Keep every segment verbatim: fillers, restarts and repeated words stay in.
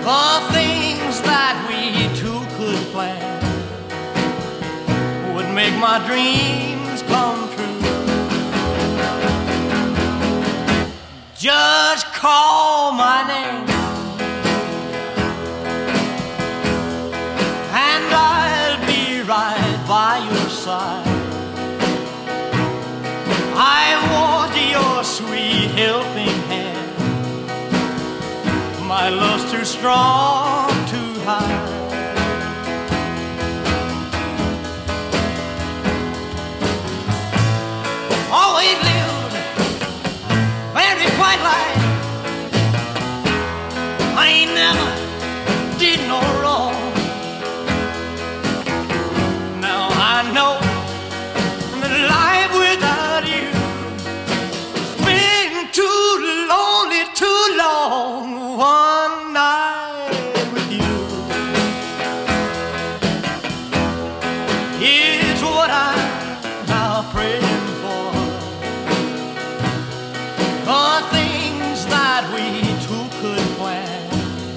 for things that we two could plan, would make my dreams come true. Just call my name and I'll be right by your side. I want your sweet helping hand. My love's too strong to hide. Always lived very quiet life. I ain't never did no wrong. Now I know that life without you has been too lonely, too long. One night with you is what I'm now praying for. For things that we two could plan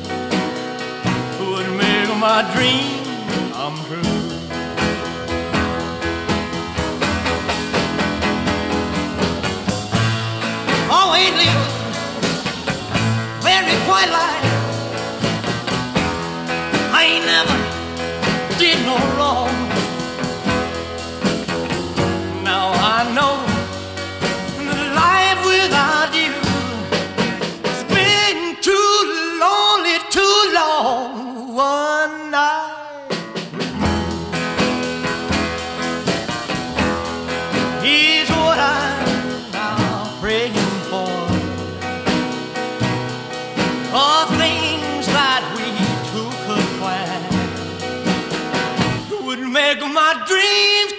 would make my dream come true. Always live very quiet life. I ain't never did no wrong. Now I know that life without you has been too lonely, too long. One night is what I'm now praying for. For things that we two could plan would make my dreams